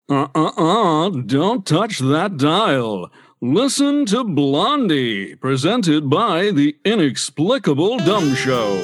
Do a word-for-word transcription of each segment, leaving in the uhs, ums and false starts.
Uh-uh-uh, don't touch that dial. Listen to Blondie, presented by the Inexplicable Dumb Show.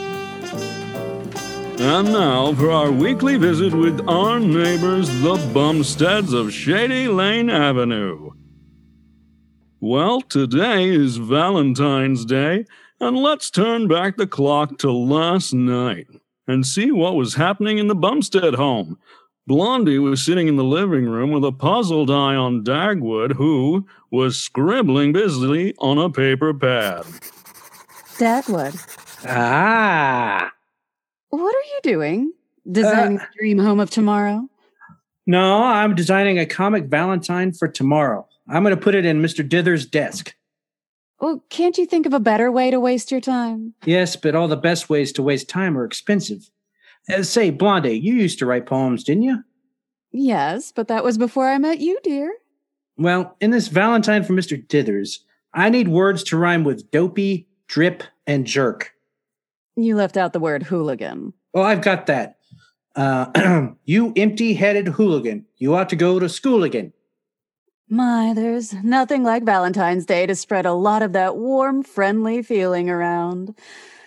And now for our weekly visit with our neighbors, the Bumsteads of Shady Lane Avenue. Well, today is Valentine's Day, and let's turn back the clock to last night and see what was happening in the Bumstead home. Blondie was sitting in the living room with a puzzled eye on Dagwood, who was scribbling busily on a paper pad. Dagwood. Ah. What are you doing? Designing uh, the dream home of tomorrow? No, I'm designing a comic Valentine for tomorrow. I'm going to put it in Mister Dither's desk. Well, can't you think of a better way to waste your time? Yes, but all the best ways to waste time are expensive. Uh, say, Blondie, you used to write poems, didn't you? Yes, but that was before I met you, dear. Well, in this Valentine for Mister Dithers, I need words to rhyme with dopey, drip, and jerk. You left out the word hooligan. Oh, I've got that. Uh, you empty-headed hooligan. You ought to go to school again. My, there's nothing like Valentine's Day to spread a lot of that warm, friendly feeling around.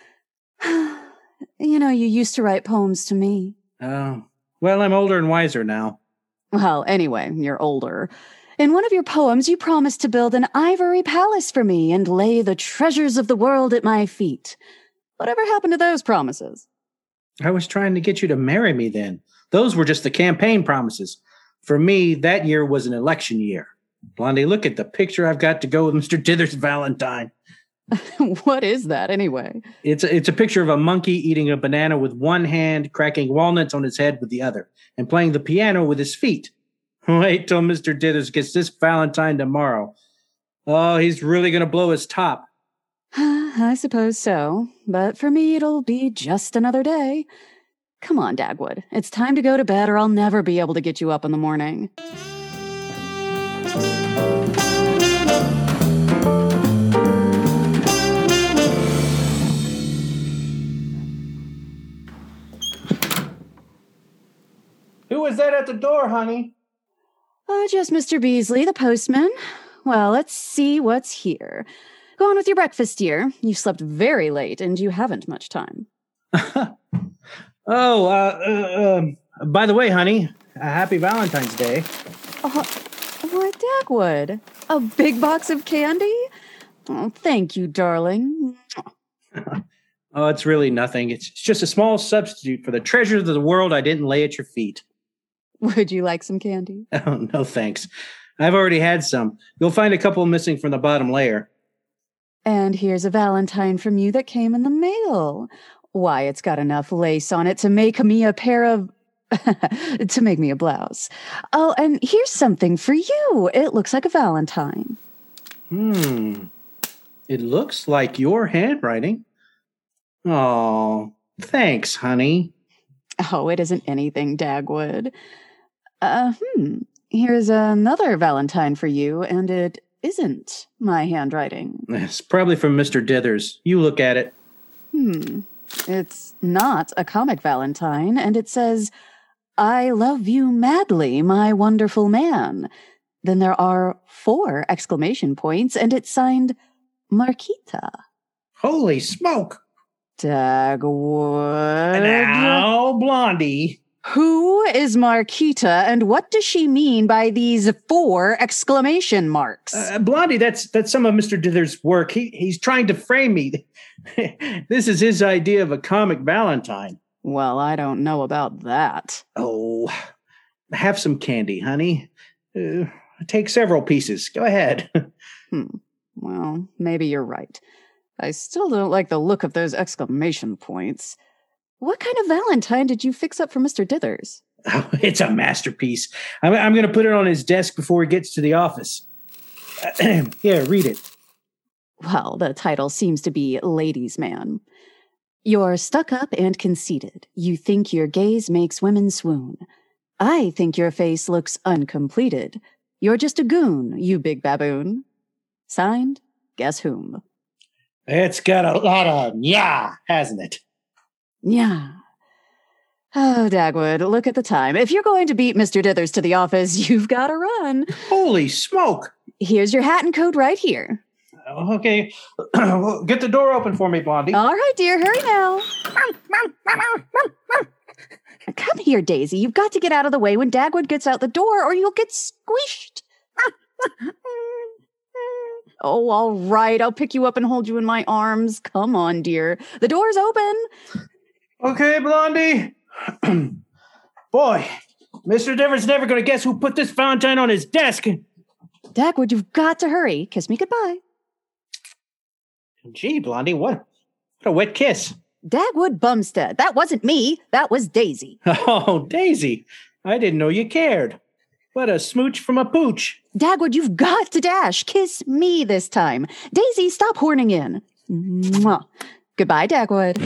You know, you used to write poems to me. Oh, well, I'm older and wiser now. Well, anyway, you're older. In one of your poems, you promised to build an ivory palace for me and lay the treasures of the world at my feet. Whatever happened to those promises? I was trying to get you to marry me then. Those were just the campaign promises. For me, that year was an election year. Blondie, look at the picture I've got to go with Mister Dither's Valentine. What is that, anyway? It's a, it's a picture of a monkey eating a banana with one hand, cracking walnuts on his head with the other, and playing the piano with his feet. Wait till Mister Dithers gets this Valentine tomorrow. Oh, he's really going to blow his top. I suppose so, but for me it'll be just another day. Come on, Dagwood. It's time to go to bed or I'll never be able to get you up in the morning. Who was that at the door, honey? Oh, just Mister Beasley, the postman. Well, let's see what's here. Go on with your breakfast, dear. You slept very late, and you haven't much time. oh, uh, uh, um, by the way, honey, a happy Valentine's Day. Uh, why, Dagwood, a big box of candy? Oh, thank you, darling. Oh, it's really nothing. It's just a small substitute for the treasures of the world I didn't lay at your feet. Would you like some candy? Oh, no, thanks. I've already had some. You'll find a couple missing from the bottom layer. And here's a Valentine from you that came in the mail. Why, it's got enough lace on it to make me a pair of... to make me a blouse. Oh, and here's something for you. It looks like a Valentine. Hmm. It looks like your handwriting. Oh, thanks, honey. Oh, it isn't anything, Dagwood. Uh, hmm. Here's another Valentine for you, and it isn't my handwriting. It's probably from Mister Dithers. You look at it. Hmm. It's not a comic Valentine, and it says, I love you madly, my wonderful man. Then there are four exclamation points, and it's signed Marquita. Holy smoke! Dagwood. Now, Blondie. Who is Marquita, and what does she mean by these four exclamation marks? Uh, Blondie, that's that's some of Mister Dither's work. He he's trying to frame me. This is his idea of a comic Valentine. Well, I don't know about that. Oh, have some candy, honey. Uh, take several pieces. Go ahead. hmm. Well, maybe you're right. I still don't like the look of those exclamation points. What kind of Valentine did you fix up for Mister Dithers? Oh, it's a masterpiece. I'm, I'm going to put it on his desk before he gets to the office. Uh, here, read it. Well, the title seems to be Ladies' Man. You're stuck up and conceited. You think your gaze makes women swoon. I think your face looks uncompleted. You're just a goon, you big baboon. Signed, guess whom? It's got a lot of yeah, hasn't it? Yeah. Oh, Dagwood, look at the time. If you're going to beat Mister Dithers to the office, you've got to run. Holy smoke! Here's your hat and coat right here. Okay, well, get the door open for me, Blondie. All right, dear, hurry now. Come here, Daisy. You've got to get out of the way when Dagwood gets out the door, or you'll get squished. Oh, all right. I'll pick you up and hold you in my arms. Come on, dear. The door's open. Okay, Blondie. Boy, Mister Dithers never going to guess who put this Valentine on his desk. Dagwood, you've got to hurry. Kiss me goodbye. Gee, Blondie, what, what a wet kiss. Dagwood Bumstead. That wasn't me. That was Daisy. Oh, Daisy. I didn't know you cared. What a smooch from a pooch. Dagwood, you've got to dash. Kiss me this time. Daisy, stop horning in. Mwah. Goodbye, Dagwood.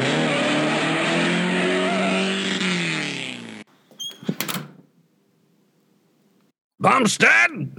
Bumstead!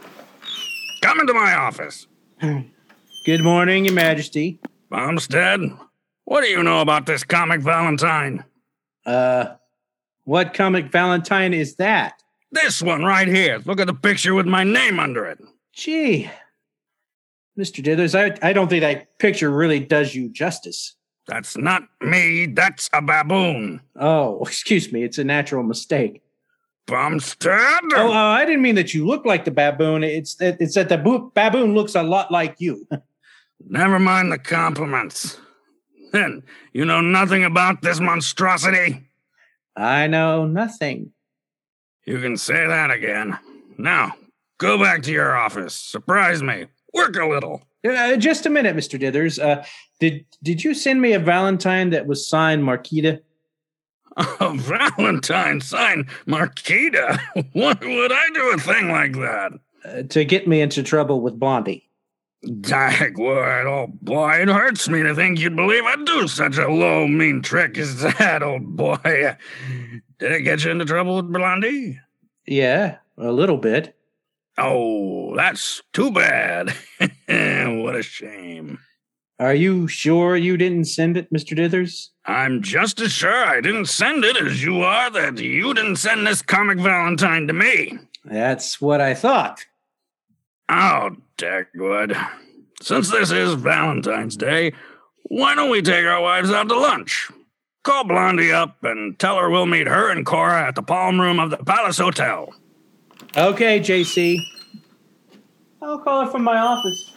Come into my office. Good morning, Your Majesty. Bumstead, what do you know about this comic Valentine? Uh, what comic Valentine is that? This one right here. Look at the picture with my name under it. Gee, Mister Dithers, I, I don't think that picture really does you justice. That's not me. That's a baboon. Oh, excuse me. It's a natural mistake. Bumstead? Oh, uh, I didn't mean that you look like the baboon. It's that it's that the bo- baboon looks a lot like you. Never mind the compliments. Then, you know nothing about this monstrosity? I know nothing. You can say that again. Now, go back to your office. Surprise me. Work a little. Uh, just a minute, Mister Dithers. Uh, did did you send me a Valentine that was signed Marquita? A Valentine signed Marquita? Why would I do a thing like that? Uh, to get me into trouble with Blondie. Dagwood, oh boy, it hurts me to think you'd believe I'd do such a low, mean trick as that, old boy. Did it get you into trouble with Blondie? Yeah, a little bit. Oh, that's too bad. What a shame. Are you sure you didn't send it, Mister Dithers? I'm just as sure I didn't send it as you are that you didn't send this comic Valentine to me. That's what I thought. Oh, Dagwood. Since this is Valentine's Day, why don't we take our wives out to lunch? Call Blondie up and tell her we'll meet her and Cora at the Palm Room of the Palace Hotel. Okay, J C. I'll call her from my office.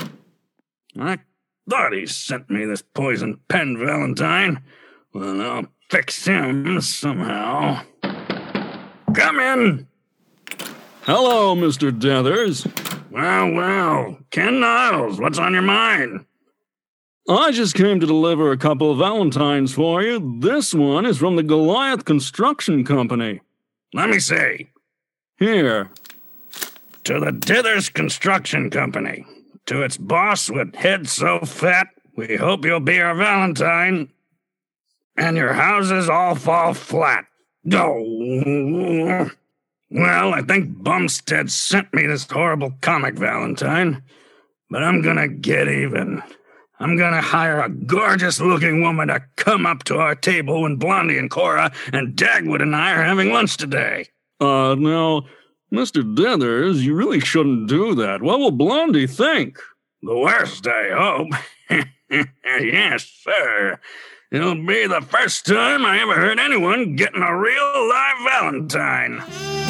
I thought he sent me this poison pen Valentine. Well, I'll fix him somehow. Come in. Hello, Mister Dithers. Well, well, Ken Niles, what's on your mind? I just came to deliver a couple of Valentines for you. This one is from the Goliath Construction Company. Let me see. Here. To the Dithers Construction Company. To its boss with head so fat, we hope you'll be our Valentine. And your houses all fall flat. Oh. Well, I think Bumstead sent me this horrible comic Valentine. But I'm gonna get even. I'm gonna hire a gorgeous-looking woman to come up to our table when Blondie and Cora and Dagwood and I are having lunch today. Uh, now, Mister Dithers, you really shouldn't do that. What will Blondie think? The worst, I hope. Yes, sir. It'll be the first time I ever heard anyone getting a real live Valentine.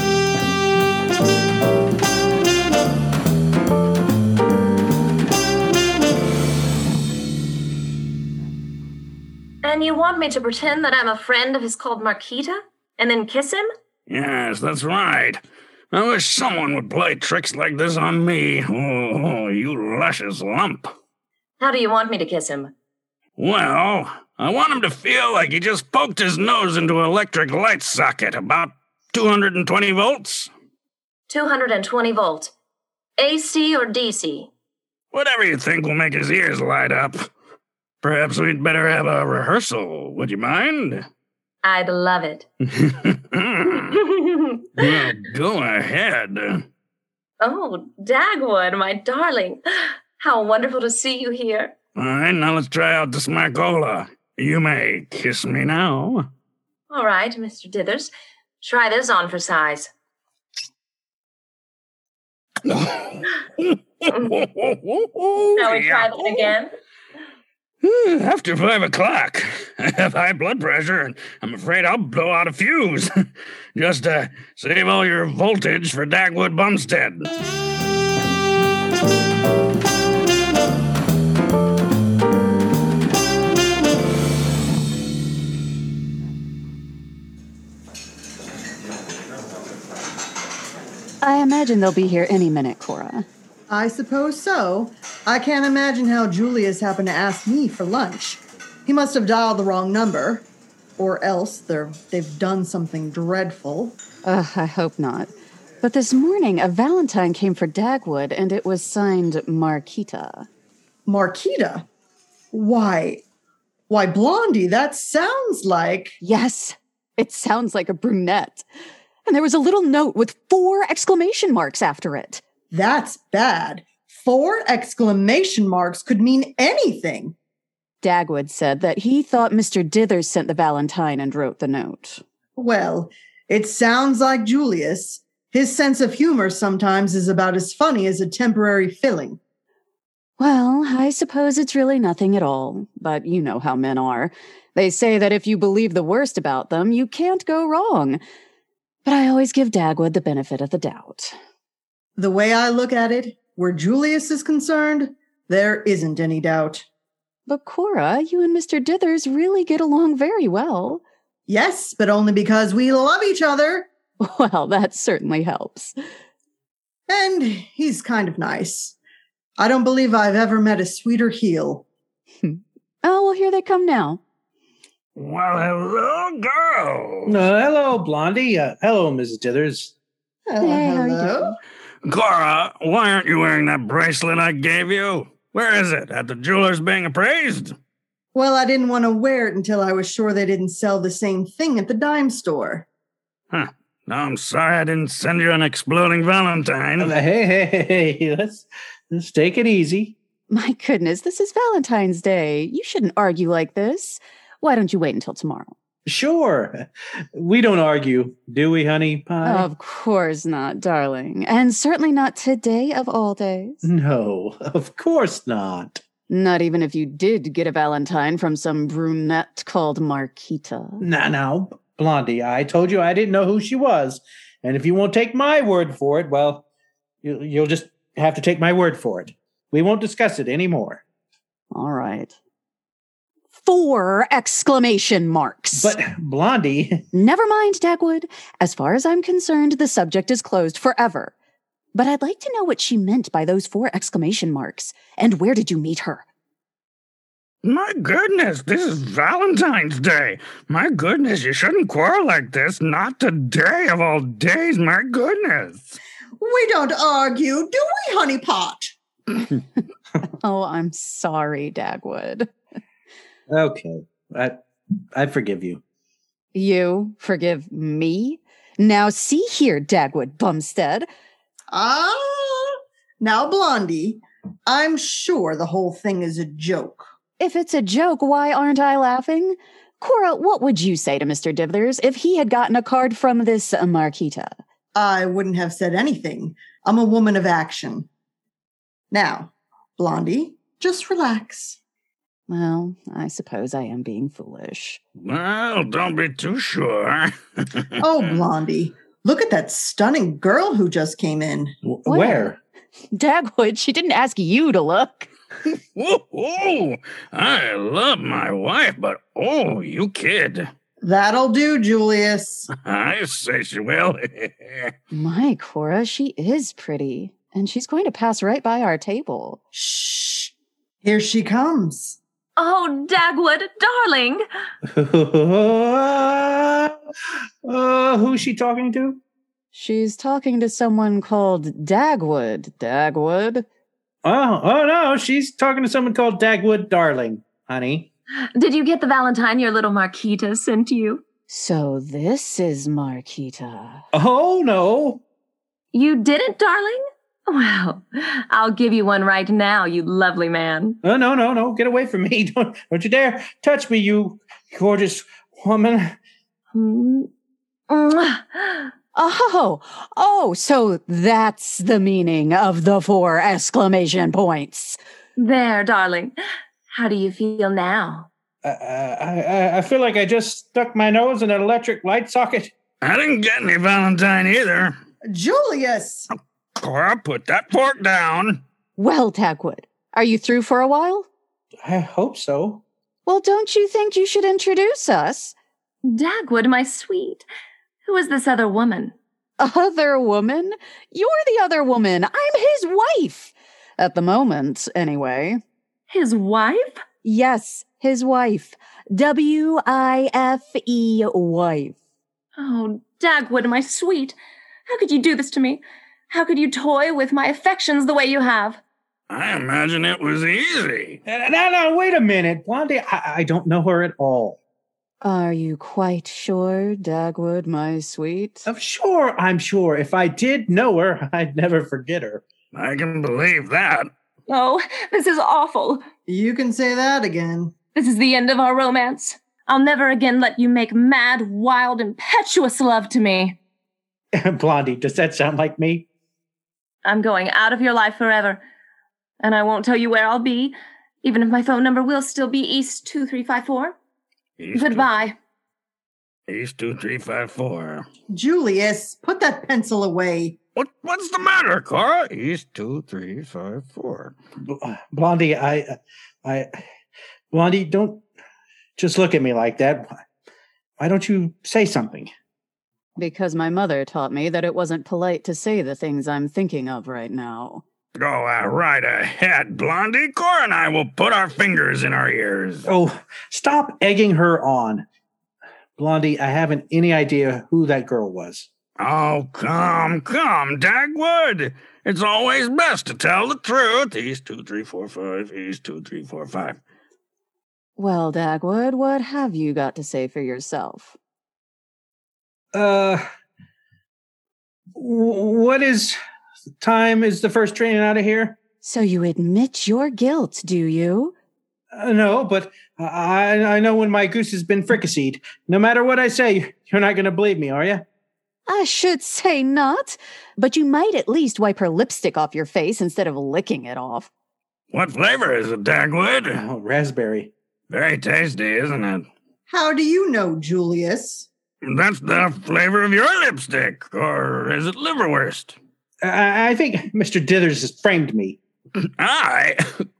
And you want me to pretend that I'm a friend of his called Marquita? And then kiss him? Yes, that's right. I wish someone would play tricks like this on me. Oh, you luscious lump. How do you want me to kiss him? Well, I want him to feel like he just poked his nose into an electric light socket, about two hundred twenty volts. two hundred twenty volt. A C or D C? Whatever you think will make his ears light up. Perhaps we'd better have a rehearsal. Would you mind? I'd love it. Well, go ahead. Oh, Dagwood, my darling. How wonderful to see you here. All right, now let's try out the Smargola. You may kiss me now. All right, Mister Dithers. Try this on for size. Shall we try that again? After five o'clock, I have high blood pressure, and I'm afraid I'll blow out a fuse. Just uh, save all your voltage for Dagwood Bumstead. I imagine they'll be here any minute, Cora. I suppose so. I can't imagine how Julius happened to ask me for lunch. He must have dialed the wrong number. Or else they're, they've done something dreadful. Ugh, I hope not. But this morning, a Valentine came for Dagwood, and it was signed Marquita. Marquita? Why? Why, Blondie, that sounds like... Yes, it sounds like a brunette. And there was a little note with four exclamation marks after it. That's bad. Four exclamation marks could mean anything. Dagwood said that he thought Mister Dithers sent the Valentine and wrote the note. Well, it sounds like Julius. His sense of humor sometimes is about as funny as a temporary filling. Well, I suppose it's really nothing at all, but you know how men are. They say that if you believe the worst about them, you can't go wrong. But I always give Dagwood the benefit of the doubt. The way I look at it, where Julius is concerned, there isn't any doubt. But Cora, you and Mister Dithers really get along very well. Yes, but only because we love each other. Well, that certainly helps. And he's kind of nice. I don't believe I've ever met a sweeter heel. Oh, well, here they come now. Well, hello, girl. Uh, hello, Blondie. Uh, hello, Missus Dithers. Hello, Hey, how are you hello. Cora, why aren't you wearing that bracelet I gave you? Where is it? At the jeweler's being appraised? Well, I didn't want to wear it until I was sure they didn't sell the same thing at the dime store. Huh. No, I'm sorry I didn't send you an exploding Valentine. Uh, hey, hey, hey, hey, let's, let's take it easy. My goodness, this is Valentine's Day. You shouldn't argue like this. Why don't you wait until tomorrow? Sure. We don't argue, do we, honey pie? Of course not, darling. And certainly not today of all days. No, of course not. Not even if you did get a Valentine from some brunette called Marquita. Now, now, Blondie, I told you I didn't know who she was. And if you won't take my word for it, well, you, you'll just have to take my word for it. We won't discuss it anymore. All right. Four exclamation marks. But, Blondie... Never mind, Dagwood. As far as I'm concerned, the subject is closed forever. But I'd like to know what she meant by those four exclamation marks. And where did you meet her? My goodness, this is Valentine's Day. My goodness, you shouldn't quarrel like this. Not today of all days, my goodness. We don't argue, do we, honey pot? Oh, I'm sorry, Dagwood. Okay, I, I forgive you. You forgive me? Now see here, Dagwood Bumstead. Ah, now, Blondie, I'm sure the whole thing is a joke. If it's a joke, why aren't I laughing? Cora, what would you say to Mister Dithers if he had gotten a card from this uh, Marquita? I wouldn't have said anything. I'm a woman of action. Now, Blondie, just relax. Well, I suppose I am being foolish. Well, don't be too sure. Oh, Blondie, look at that stunning girl who just came in. W- Where? Where? Dagwood, she didn't ask you to look. Whoa, I love my wife, but oh, you kid. That'll do, Julius. I say she will. My, Cora, she is pretty. And she's going to pass right by our table. Shh. Here she comes. Oh, Dagwood, darling. uh, who's she talking to? She's talking to someone called Dagwood. Dagwood? Oh, oh no, she's talking to someone called Dagwood Darling, honey. Did you get the Valentine your little Marquita sent you? So this is Marquita. Oh no. You didn't, darling? Well, I'll give you one right now, you lovely man. Oh, no, no, no. Get away from me. Don't, don't you dare touch me, you gorgeous woman. Mm. Oh, oh, so that's the meaning of the four exclamation points. There, darling. How do you feel now? Uh, I, I, I feel like I just stuck my nose in an electric light socket. I didn't get any Valentine either. Julius! Cora, put that fork down. Well, Dagwood, are you through for a while? I hope so. Well, don't you think you should introduce us? Dagwood, my sweet. Who is this other woman? Other woman? You're the other woman. I'm his wife. At the moment, anyway. His wife? Yes, his wife. W I F E, wife. Oh, Dagwood, my sweet. How could you do this to me? How could you toy with my affections the way you have? I imagine it was easy. No, no, wait a minute. Blondie, I, I don't know her at all. Are you quite sure, Dagwood, my sweet? Of sure, I'm sure. If I did know her, I'd never forget her. I can believe that. Oh, this is awful. You can say that again. This is the end of our romance. I'll never again let you make mad, wild, impetuous love to me. Blondie, does that sound like me? I'm going out of your life forever. And I won't tell you where I'll be, even if my phone number will still be East two three five four. East Goodbye. Two, East two three five four. Julius, put that pencil away. What, what's the matter, Cora? East two three five four. Blondie, I, I, Blondie, don't just look at me like that. Why don't you say something? Because my mother taught me that it wasn't polite to say the things I'm thinking of right now. Go uh, right ahead, Blondie. Cora and I will put our fingers in our ears. Oh, stop egging her on. Blondie, I haven't any idea who that girl was. Oh, come, come, Dagwood. It's always best to tell the truth. East two three four five, East two three four five. Well, Dagwood, what have you got to say for yourself? Uh, what is time is the first train out of here? So you admit your guilt, do you? Uh, no, but I I know when my goose has been fricasseed. No matter what I say, you're not going to believe me, are you? I should say not, but you might at least wipe her lipstick off your face instead of licking it off. What flavor is it, Dagwood? Oh, raspberry. Very tasty, isn't it? How do you know, Julius? That's the flavor of your lipstick, or is it liverwurst? I, I think Mister Dithers has framed me. I?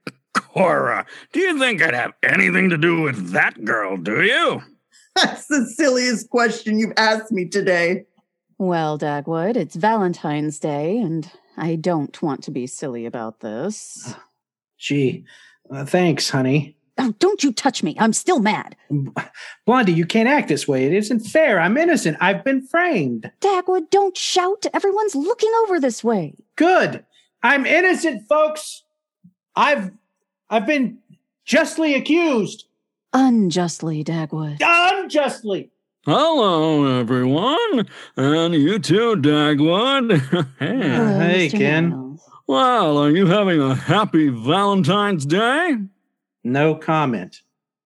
Cora, do you think I'd have anything to do with that girl, do you? That's the silliest question you've asked me today. Well, Dagwood, it's Valentine's Day, and I don't want to be silly about this. Gee, uh, thanks, honey. Oh, don't you touch me. I'm still mad. Blondie, you can't act this way. It isn't fair. I'm innocent. I've been framed. Dagwood, don't shout. Everyone's looking over this way. Good. I'm innocent, folks. I've I've been justly accused. Unjustly, Dagwood. Unjustly. Hello, everyone. And you too, Dagwood. Hey. Uh, hey, Mister Ken. Miles. Well, are you having a happy Valentine's Day? No comment.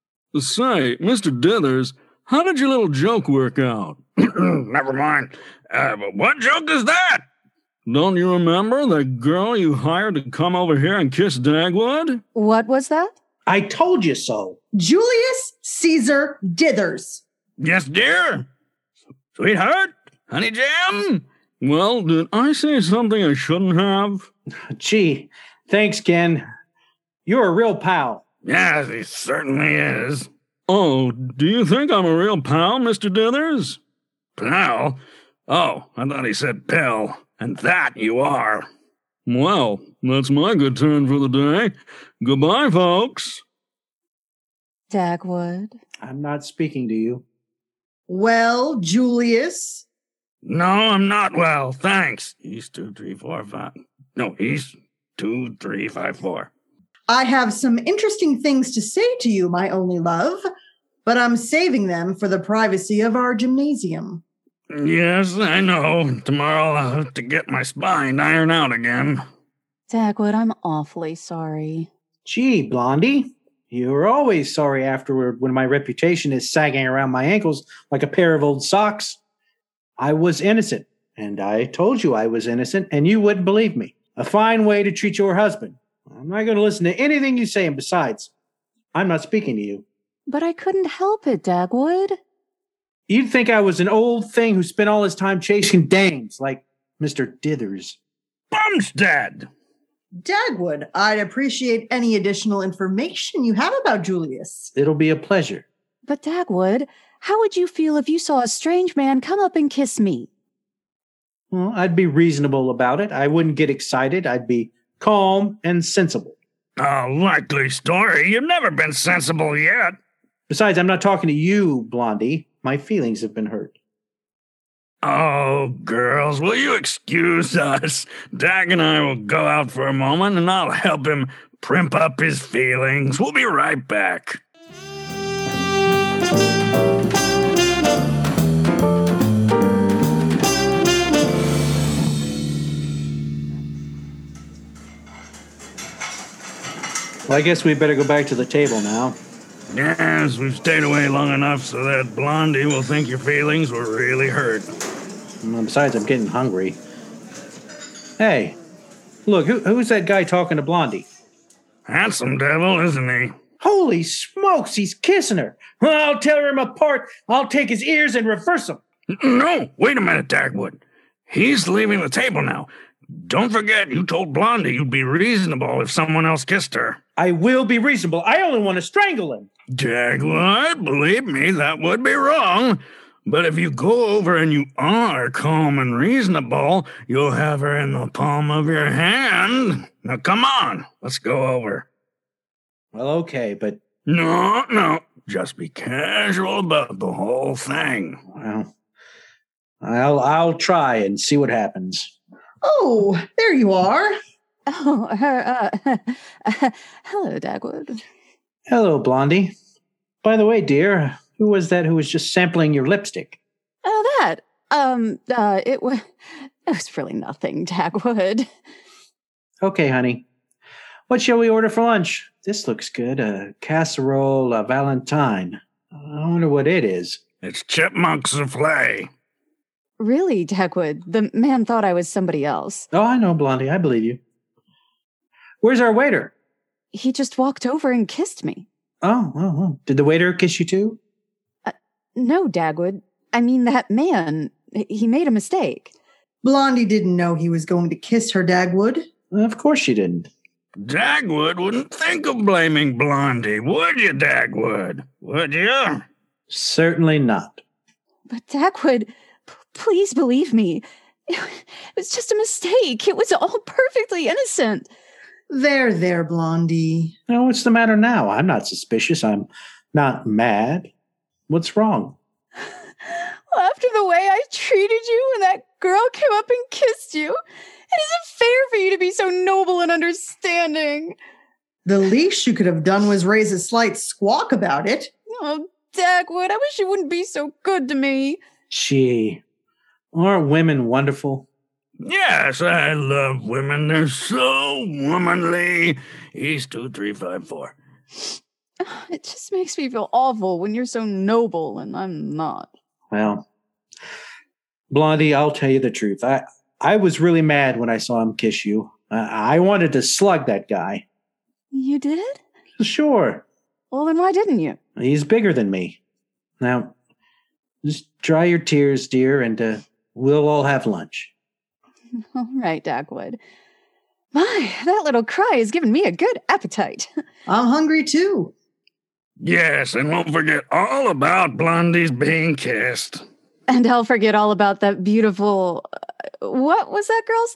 Say, Mister Dithers, how did your little joke work out? Never mind. Uh, but what joke is that? Don't you remember the girl you hired to come over here and kiss Dagwood? What was that? I told you so. Julius Caesar Dithers. Yes, dear. Sweetheart? Honey jam? Well, did I say something I shouldn't have? Gee, thanks, Ken. You're a real pal. Yes, he certainly is. Oh, do you think I'm a real pal, Mister Dithers? Pal? Oh, I thought he said pill. And that you are. Well, that's my good turn for the day. Goodbye, folks. Dagwood. I'm not speaking to you. Well, Julius. No, I'm not well, thanks. East two, three, four, five. No, East two, three, five, four. I have some interesting things to say to you, my only love, but I'm saving them for the privacy of our gymnasium. Yes, I know. Tomorrow I'll have to get my spine ironed out again. Dagwood, I'm awfully sorry. Gee, Blondie, You're always sorry afterward when my reputation is sagging around my ankles like a pair of old socks. I was innocent, and I told you I was innocent, and you wouldn't believe me. A fine way to treat your husband. I'm not going to listen to anything you say, and besides, I'm not speaking to you. But I couldn't help it, Dagwood. You'd think I was an old thing who spent all his time chasing dames, like Mister Dithers. Bumstead! Dagwood, I'd appreciate any additional information you have about Julius. It'll be a pleasure. But Dagwood, how would you feel if you saw a strange man come up and kiss me? Well, I'd be reasonable about it. I wouldn't get excited. I'd be calm and sensible. A likely story. You've never been sensible yet. Besides, I'm not talking to you, Blondie. My feelings have been hurt. Oh, girls, will you excuse us? Dag and I will go out for a moment, and I'll help him primp up his feelings. We'll be right back. Well, I guess we better go back to the table now. Yes, we've stayed away long enough so that Blondie will think your feelings were really hurt. Well, besides, I'm getting hungry. Hey, look, who, who's that guy talking to Blondie? Handsome devil, isn't he? Holy smokes, he's kissing her. Well, I'll tear him apart. I'll take his ears and reverse them. No, wait a minute, Dagwood. He's leaving the table now. Don't forget, you told Blondie you'd be reasonable if someone else kissed her. I will be reasonable. I only want to strangle him. Dagwood, believe me, that would be wrong. But if you go over and you are calm and reasonable, you'll have her in the palm of your hand. Now, come on, let's go over. Well, okay, but... No, no, just be casual about the whole thing. Well, I'll, I'll try and see what happens. Oh, there you are. Oh, her, uh, uh, hello, Dagwood. Hello, Blondie. By the way, dear, who was that who was just sampling your lipstick? Oh, that. Um, uh, it was, it was really nothing, Dagwood. Okay, honey. What shall we order for lunch? This looks good. A casserole, a Valentine. I wonder what it is. It's chipmunk souffle. Really, Dagwood? The man thought I was somebody else. Oh, I know, Blondie. I believe you. Where's our waiter? He just walked over and kissed me. Oh, oh, oh. Did the waiter kiss you too? Uh, no, Dagwood. I mean, that man, he made a mistake. Blondie didn't know he was going to kiss her, Dagwood. Of course she didn't. Dagwood wouldn't think of blaming Blondie, would you, Dagwood? Would you? Certainly not. But Dagwood, p- please believe me. It was just a mistake. It was all perfectly innocent. There, there, Blondie. Now, what's the matter now? I'm not suspicious. I'm not mad. What's wrong? Well, after the way I treated you when that girl came up and kissed you, it isn't fair for you to be so noble and understanding. The least you could have done was raise a slight squawk about it. Oh, Dagwood, I wish you wouldn't be so good to me. Gee, aren't women wonderful? Yes, I love women. They're so womanly. East two three five four. It just makes me feel awful when you're so noble and I'm not. Well, Blondie, I'll tell you the truth. I, I was really mad when I saw him kiss you. I, I wanted to slug that guy. You did? Sure. Well, then why didn't you? He's bigger than me. Now, just dry your tears, dear, and uh, we'll all have lunch. All right, Dagwood. My, that little cry has given me a good appetite. I'm hungry too. Yes, and won't forget all about Blondie's being kissed. And I'll forget all about that beautiful... Uh, what was that girl's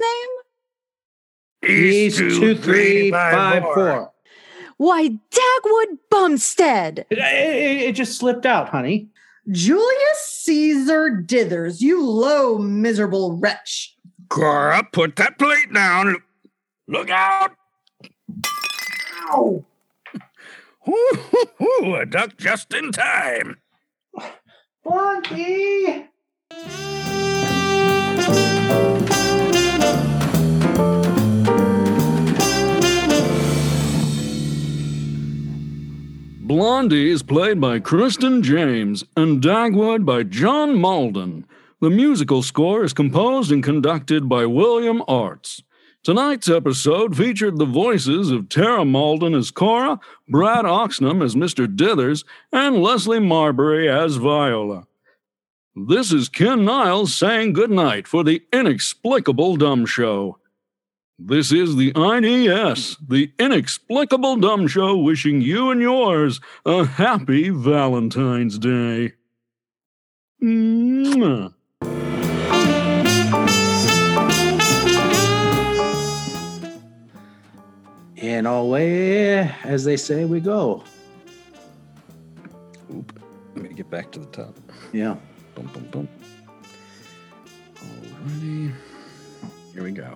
name? East two three five four. Why, Dagwood Bumstead! It, it, it just slipped out, honey. Julius Caesar Dithers, you low, miserable wretch. Cora, put that plate down. Look out! Ow! Ooh, hoo, hoo, a duck just in time. Blondie! Blondie is played by Kristen James and Dagwood by John Malden. The musical score is composed and conducted by William Arts. Tonight's episode featured the voices of Tara Malden as Cora, Brad Oxnam as Mister Dithers, and Leslie Marbury as Viola. This is Ken Niles saying goodnight for the Inexplicable Dumb Show. This is the I D S, the Inexplicable Dumb Show, wishing you and yours a happy Valentine's Day. Mwah. And away, as they say, we go. Oop. Let me get back to the top. Yeah. Boom, boom, boom. Alrighty. Here we go.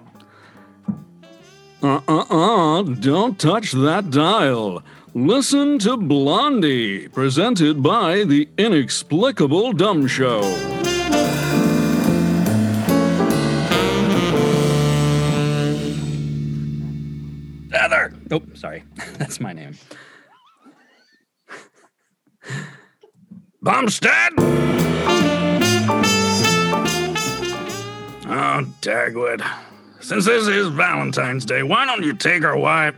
Uh-uh-uh, don't touch that dial. Listen to Blondie, presented by the Inexplicable Dumb Show. Heather! Oh, sorry. That's my name. Bumstead! Oh, Dagwood. Since this is Valentine's Day, why don't you take our wife...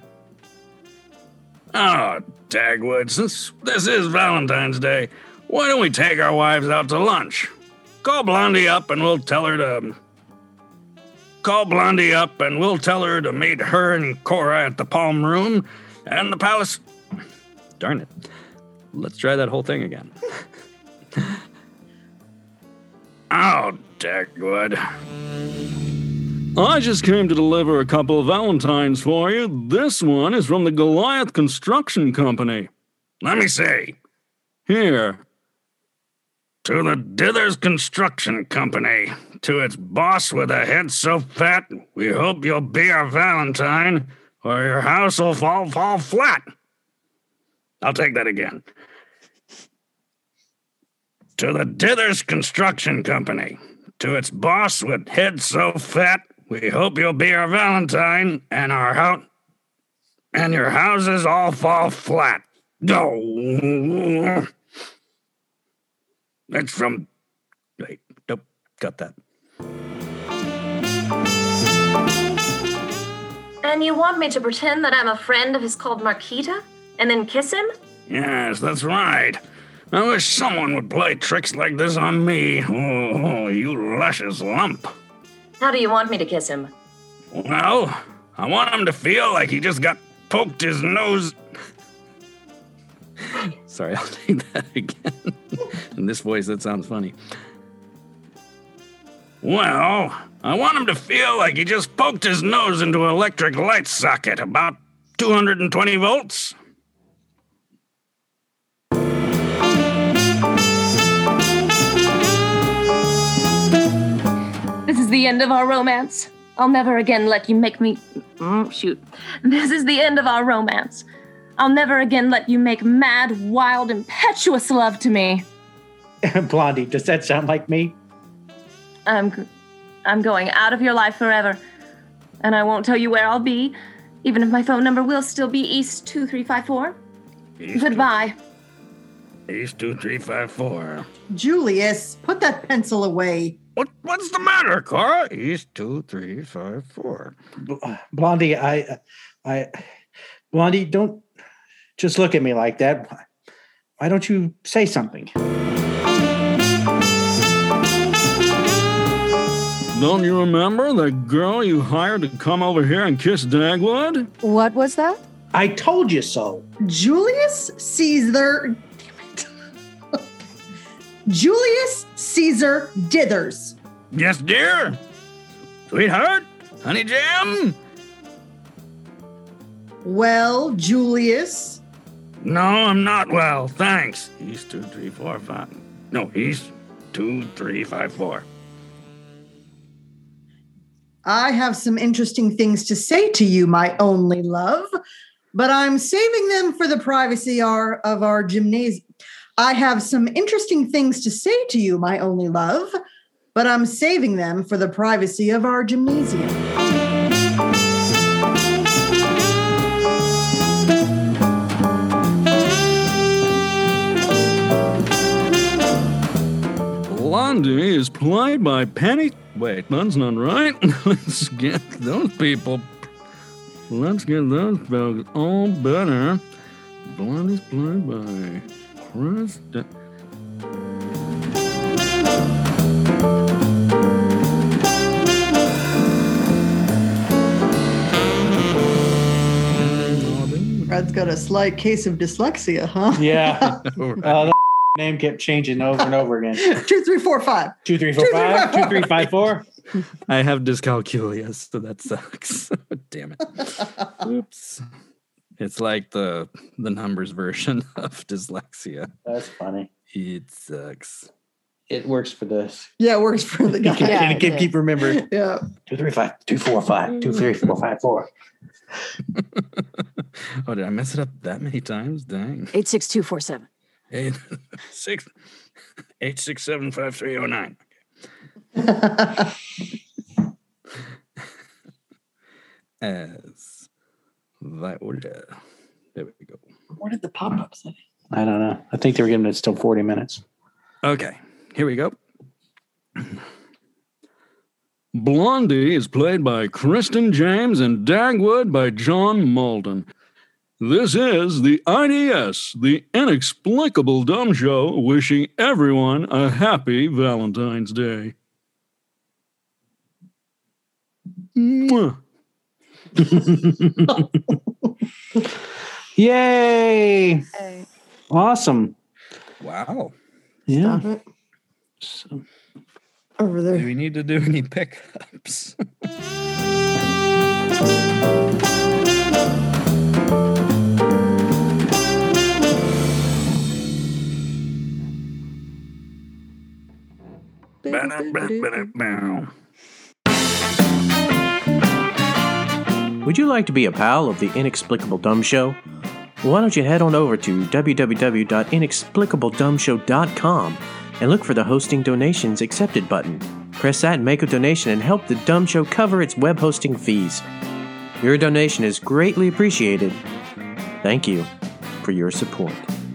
Oh, Dagwood, since this is Valentine's Day, why don't we take our wives out to lunch? Call Blondie up and we'll tell her to... Call Blondie up and we'll tell her to meet her and Cora at the Palm Room and the Palace... Darn it. Let's try that whole thing again. Oh, Dagwood. I just came to deliver a couple of Valentines for you. This one is from the Goliath Construction Company. Let me see. Here. To the Dithers Construction Company. To its boss with a head so fat, we hope you'll be our Valentine, or your house will fall, fall flat. I'll take that again. To the Dithers Construction Company. To its boss with head so fat, we hope you'll be our Valentine, and our house, and your houses all fall flat. Oh. That's from... Wait, nope, got that. And you want me to pretend that I'm a friend of his called Marquita, and then kiss him? Yes, that's right. I wish someone would play tricks like this on me. Oh, you luscious lump. How do you want me to kiss him? Well, I want him to feel like he just got poked his nose... Sorry, I'll take that again. In this voice, that sounds funny. Well, I want him to feel like he just poked his nose into an electric light socket, about two hundred twenty volts. This is the end of our romance. I'll never again let you make me... Mm, shoot. This is the end of our romance. I'll never again let you make mad, wild, impetuous love to me. Blondie, does that sound like me? I'm, I'm going out of your life forever. And I won't tell you where I'll be, even if my phone number will still be East two three five four. East Goodbye. Two, East two three five four. Julius, put that pencil away. What, what's the matter, Cora? East two three five four. Blondie, I, I, Blondie, don't just look at me like that. Why don't you say something? Don't you remember the girl you hired to come over here and kiss Dagwood? What was that? I told you so. Julius Caesar. Damn it. Julius Caesar Dithers. Yes, dear. Sweetheart? Honey jam? Well, Julius. No, I'm not well, thanks. East two three four five. No, East two three five four. I have some interesting things to say to you, my only love, but I'm saving them for the privacy our, of our gymnasium. I have some interesting things to say to you, my only love, but I'm saving them for the privacy of our gymnasium. Blondie is played by Penny. Wait, that's not right. Let's get those people. Let's get those folks all better. Blondie's played by Chris. De- Brad's got a slight case of dyslexia, huh? Yeah. Uh, the name kept changing over and over again. Two, three, four, five. Two, three, four, Two, three, five. five, Two, three, five, four. I have dyscalculia, so that sucks. Damn it. Oops. It's like the the numbers version of dyslexia. That's funny. It sucks. It works for this. Yeah, it works for the guy. Can, Yeah, can, can yeah. keep remembering. Yeah. Two, three, five. Two, four, five. Two, three, four, five, four. Oh, did I mess it up that many times? Dang. eight six two four seven. Eight six eight six seven five three oh nine. As that would uh, there we go. What did the pop-up say? I don't know. I think they were giving it still forty minutes. Okay, here we go. Blondie is played by Kristen James and Dagwood by John Malden. This is the I D S, the Inexplicable Dumb Show, wishing everyone a happy Valentine's Day. Mwah. Yay! Hey. Awesome. Wow. Yeah. Stop it. So, Over Do there. we need to do any pickups? Ba-da-ba-ba-da-bow. Would you like to be a pal of the Inexplicable Dumb Show? Why don't you head on over to w w w dot inexplicable dumb show dot com and look for the Hosting Donations Accepted button. Press that and make a donation and help the Dumb Show cover its web hosting fees. Your donation is greatly appreciated. Thank you for your support.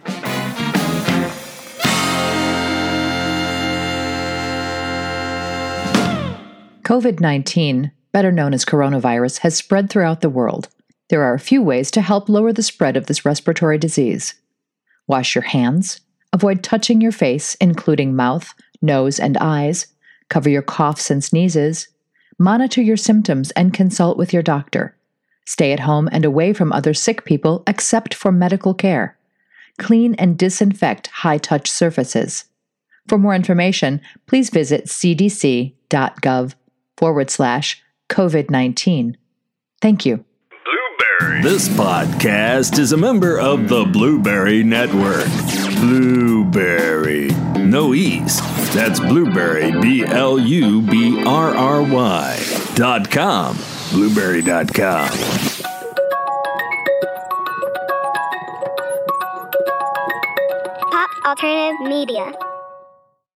COVID nineteen, better known as coronavirus, has spread throughout the world. There are a few ways to help lower the spread of this respiratory disease. Wash your hands, avoid touching your face, including mouth, nose, and eyes, cover your coughs and sneezes, monitor your symptoms and consult with your doctor. Stay at home and away from other sick people except for medical care. Clean and disinfect high-touch surfaces. For more information, please visit cdc.gov forward slash COVID nineteen. Thank you. This podcast is a member of the Blueberry Network. Blueberry. No E's. That's Blueberry, B L U B R R Y dot com. Blueberry dot com. Pop Alternative Media.